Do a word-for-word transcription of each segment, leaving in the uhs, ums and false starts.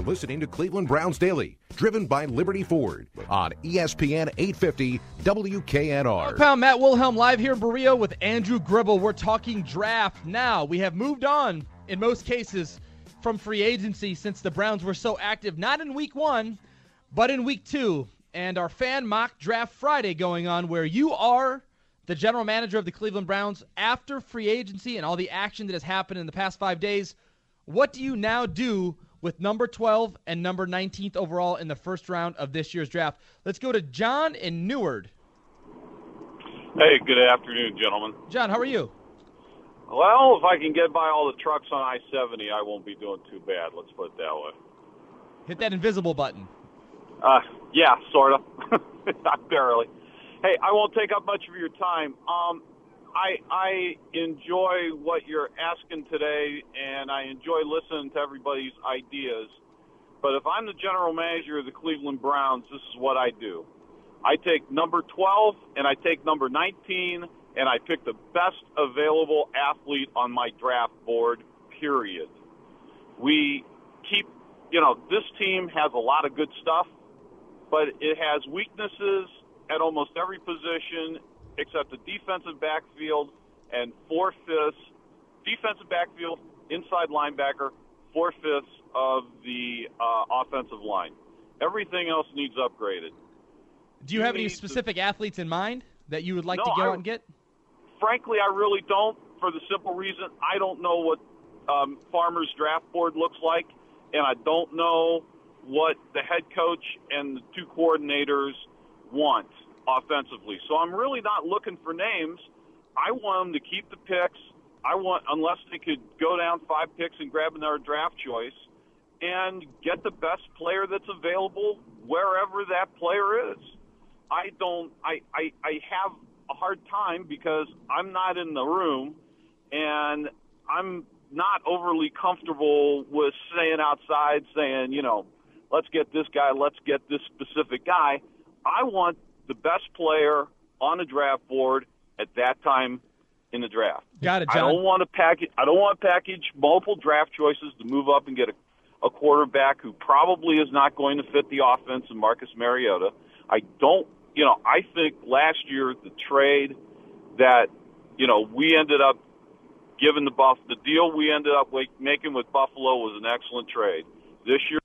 listening to Cleveland Browns Daily, driven by Liberty Ford on E S P N eight fifty W K N R. Pound Matt Wilhelm live here in Berea with Andrew Gribble. We're talking draft now. We have moved on, in most cases, from free agency since the Browns were so active, not in week one, but in week two. And our fan mock draft Friday going on, where you are the general manager of the Cleveland Browns after free agency and all the action that has happened in the past five days. What do you now do with number twelve and number nineteenth overall in the first round of this year's draft? Let's go to John in Newark. Hey, good afternoon, gentlemen. John, how are you? Well, if I can get by all the trucks on I seventy, I won't be doing too bad. Let's put it that way. Hit that invisible button. Uh, yeah, sort of. Barely. Hey, I won't take up much of your time. Um, I I enjoy what you're asking today, and I enjoy listening to everybody's ideas. But if I'm the general manager of the Cleveland Browns, this is what I do. I take number twelve, and I take number nineteen, and I pick the best available athlete on my draft board, period. We keep, you know, this team has a lot of good stuff, but it has weaknesses at almost every position except the defensive backfield and four-fifths, defensive backfield, inside linebacker, four-fifths of the uh, offensive line. Everything else needs upgraded. Do you, you have any specific to, athletes in mind that you would like no, to go I, out and get? Frankly, I really don't, for the simple reason I don't know what um, Farmer's draft board looks like, and I don't know what the head coach and the two coordinators want offensively. So I'm really not looking for names. I want them to keep the picks. I want, unless they could go down five picks and grab another draft choice and get the best player that's available wherever that player is. I don't, I, I, I have a hard time because I'm not in the room and I'm not overly comfortable with saying outside, saying, you know, let's get this guy, let's get this specific guy. I want the best player on the draft board at that time in the draft. Got it, John. I don't want to package. I don't want to package multiple draft choices to move up and get a, a quarterback who probably is not going to fit the offense in Marcus Mariota. I don't. You know, I think last year the trade that you know we ended up giving the Buff the deal we ended up making with Buffalo was an excellent trade. This year.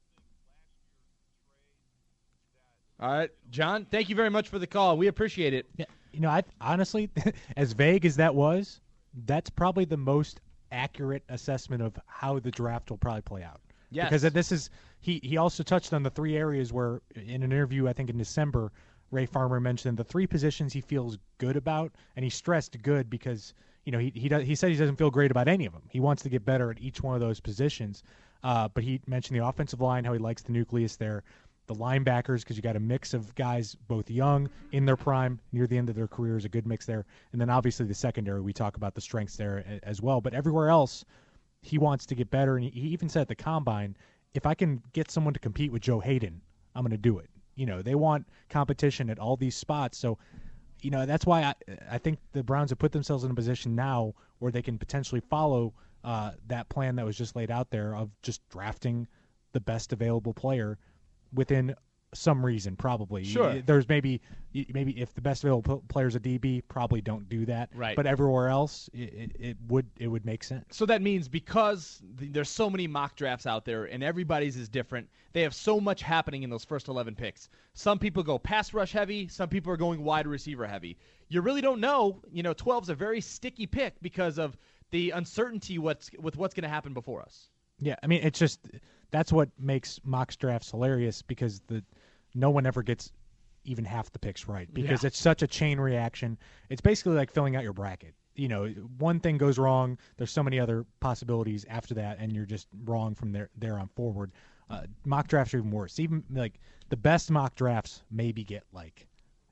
All right, John, thank you very much for the call. We appreciate it. Yeah, you know, I honestly, as vague as that was, that's probably the most accurate assessment of how the draft will probably play out. Yes. Because this is he, he also touched on the three areas where, in an interview, I think in December, Ray Farmer mentioned the three positions he feels good about, and he stressed good because, you know, he he, does, he said he doesn't feel great about any of them. He wants to get better at each one of those positions. Uh, but he mentioned the offensive line, how he likes the nucleus there. The linebackers, because you got a mix of guys both young, in their prime, near the end of their careers, a good mix there. And then obviously the secondary, we talk about the strengths there as well. But everywhere else, he wants to get better. And he even said at the Combine, if I can get someone to compete with Joe Hayden, I'm going to do it. You know, they want competition at all these spots. So, you know, that's why I, I think the Browns have put themselves in a position now where they can potentially follow uh, that plan that was just laid out there of just drafting the best available player within some reason, probably. Sure. There's maybe maybe if the best available player is a D B, probably don't do that. Right. But everywhere else, it, it, it would it would make sense. So that means because th- there's so many mock drafts out there and everybody's is different, they have so much happening in those first eleven picks. Some people go pass rush heavy. Some people are going wide receiver heavy. You really don't know. You know, twelve's a very sticky pick because of the uncertainty what's with what's going to happen before us. Yeah, I mean, it's just that's what makes mock drafts hilarious because the no one ever gets even half the picks right because Yeah. it's such a chain reaction. It's basically like filling out your bracket. You know, one thing goes wrong, there's so many other possibilities after that, and you're just wrong from there there on forward. Uh, mock drafts are even worse. Even like the best mock drafts maybe get like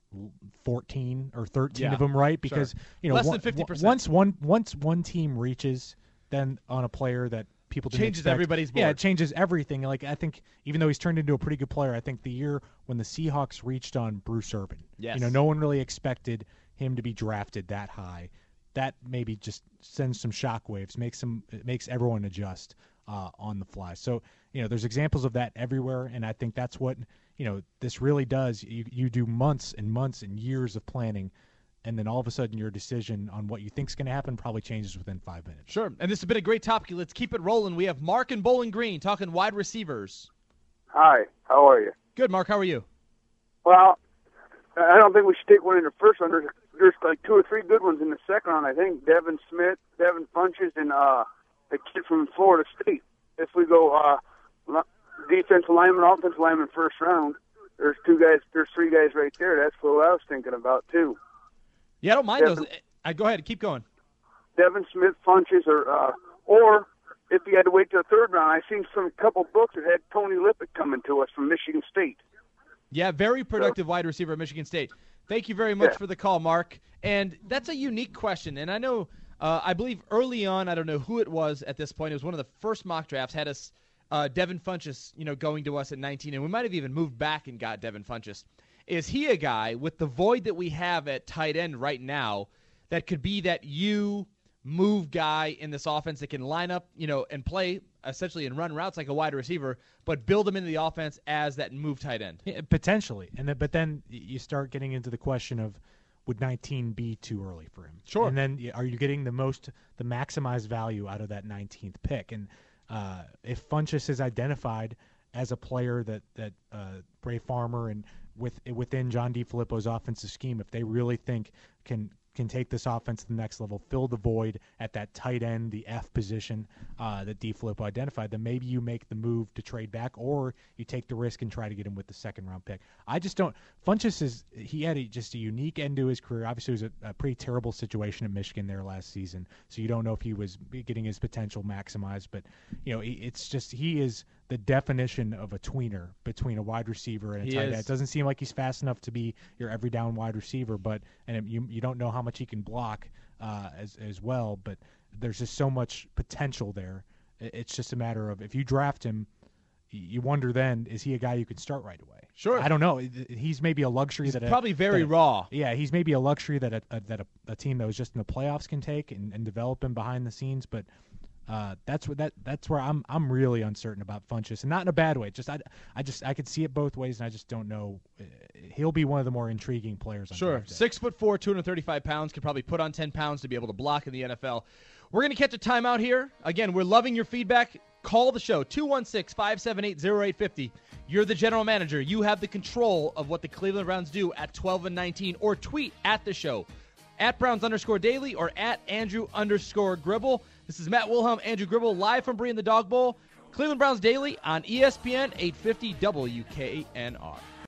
fourteen or thirteen Yeah, of them right because sure. you know Less one, than fifty percent. once one once one team reaches then on a player that people didn't Changes expect, everybody's board. Yeah, it changes everything. Like I think even though he's turned into a pretty good player, I think the year when the Seahawks reached on Bruce Irvin, Yes. you know, no one really expected him to be drafted that high. That maybe just sends some shockwaves, makes some it makes everyone adjust. uh, on the fly. So, you know, there's examples of that everywhere, and I think that's what, you know, this really does. You, you do months and months and years of planning, and then all of a sudden your decision on what you think is going to happen probably changes within five minutes. Sure, and this has been a great topic. Let's keep it rolling. We have Mark in Bowling Green talking wide receivers. Hi, how are you? Good, Mark. How are you? Well, I don't think we should take one in the first round. There's, there's like two or three good ones in the second round, I think. Devin Smith, Devin Funches, and uh, the kid from Florida State. If we go uh, defensive lineman, offensive lineman first round, there's two guys, there's three guys right there. That's what I was thinking about, too. Yeah, I don't mind Devin, those. I, go ahead. Keep going. Devin Smith, Funches, or, uh, or if you had to wait till the third round, I've seen some couple books that had Tony Lippett coming to us from Michigan State. Yeah, very productive wide receiver at Michigan State. Thank you very much yeah. for the call, Mark. And that's a unique question. And I know, uh, I believe early on, I don't know who it was at this point, it was one of the first mock drafts, had us uh, Devin Funches, you know, going to us at nineteen, and we might have even moved back and got Devin Funches. Is he a guy with the void that we have at tight end right now that could be that you move guy in this offense that can line up, you know, and play essentially and run routes like a wide receiver, but build him into the offense as that move tight end? Yeah, potentially. And then, but then you start getting into the question of, would nineteen be too early for him? Sure. And then are you getting the most, the maximized value out of that nineteenth pick? And uh, if Funches is identified as a player that, that uh, Bray Farmer and with within John DeFilippo's offensive scheme, if they really think can can take this offense to the next level, fill the void at that tight end, the F position uh, that DeFilippo identified, then maybe you make the move to trade back, or you take the risk and try to get him with the second round pick. I just don't. Funches is he had a, just a unique end to his career. Obviously, it was a, a pretty terrible situation at Michigan there last season, so you don't know if he was getting his potential maximized. But you know, it's just he is the definition of a tweener between a wide receiver and a He tight is. end. It doesn't seem like he's fast enough to be your every down wide receiver, but and it, you you don't know how much he can block uh, as as well. But there's just so much potential there. It's just a matter of if you draft him, you wonder then, is he a guy you could start right away? Sure. I don't know. He's maybe a luxury He's that a, probably very that a, raw. Yeah, he's maybe a luxury that a, a that a, a team that was just in the playoffs can take and, and develop him behind the scenes, but. Uh, that's what that that's where I'm I'm really uncertain about Funches, and not in a bad way. Just I, I just I could see it both ways, and I just don't know. He'll be one of the more intriguing players. On Sure, draft day. six foot four, two hundred thirty-five pounds, could probably put on ten pounds to be able to block in the N F L. We're gonna catch a timeout here. Again, we're loving your feedback. Call the show two one six, five seven eight, zero eight five zero. You're the general manager. You have the control of what the Cleveland Browns do at twelve and nineteen, or tweet at the show at Browns underscore daily or at Andrew underscore Gribble. This is Matt Wilhelm, Andrew Gribble, live from Bree in the Dog Bowl. Cleveland Browns Daily on E S P N eight fifty W K N R.